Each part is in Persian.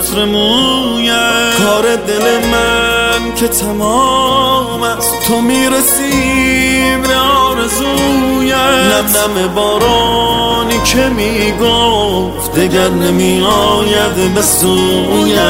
عطر مویت، کار دل من که تمام است، تو میرسی به آرزویت. نم نم بارانی که میگفت دگر نمی آید به سویت.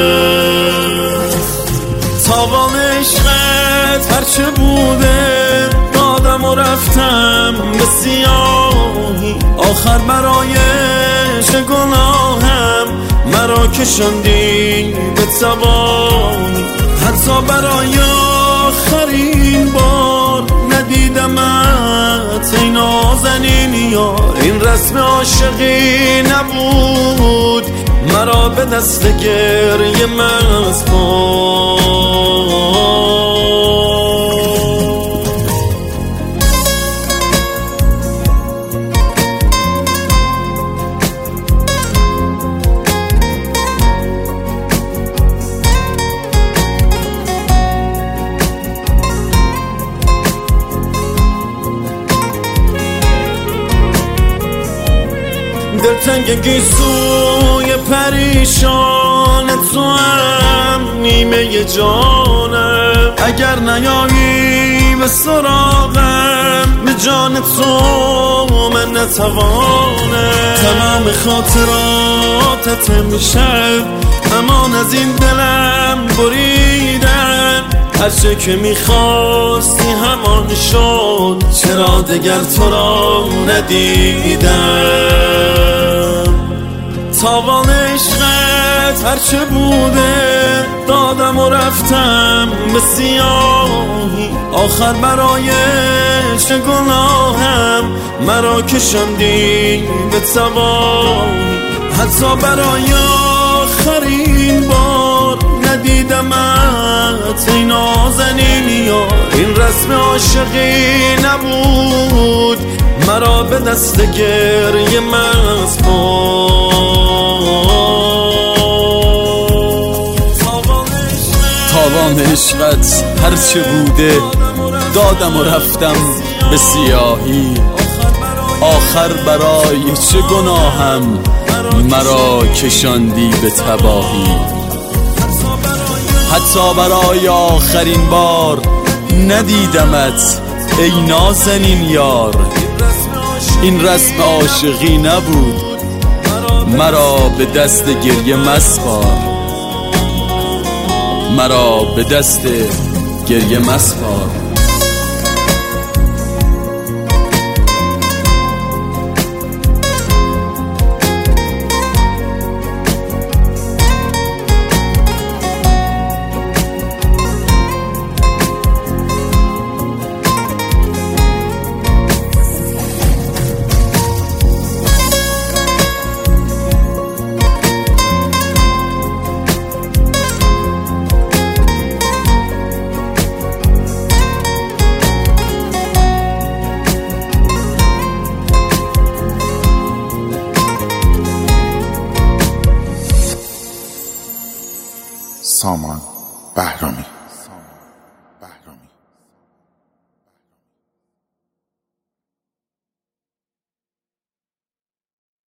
تاوان عشقت هرچه بوده دادم و رفتم به سیاهی، آخر برای چه گناهم مرا کشاندی به تباهی. حتی برای آخرین بار ندیدمت ای نازنین یار. این رسم عاشقی نبود، مرا به دست گریه مسپار. دلتنگ گیسوی پریشان تو هم نیمه جانم، اگر نیایی به سراغم به جان تو من نتوانم. تمام خاطراتت میشه امان از این دلم بریدن، هرچه که میخواستی همان شد، چرا دگر تو را ندیدم. تاوان عشقت هرچه بوده دادم و رفتم به سیاهی، آخر برای چه گناهم مرا کشاندی به تباهی. حتی برای آخرین بار ندیدمت ای نازنین یار. این رسم عاشقی نبود، مرا به دست گریه مسپار. تاوان عشقت هرچه بوده دادم و رفتم به سیاهی، آخر برای چه گناهم مرا کشاندی به تباهی. حتی برای آخرین بار ندیدمت ای نازنین یار. این رسم عاشقی نبود، مرا به دست گریه مسپار. مرا به دست گریه مسپار. سامان بهرامی.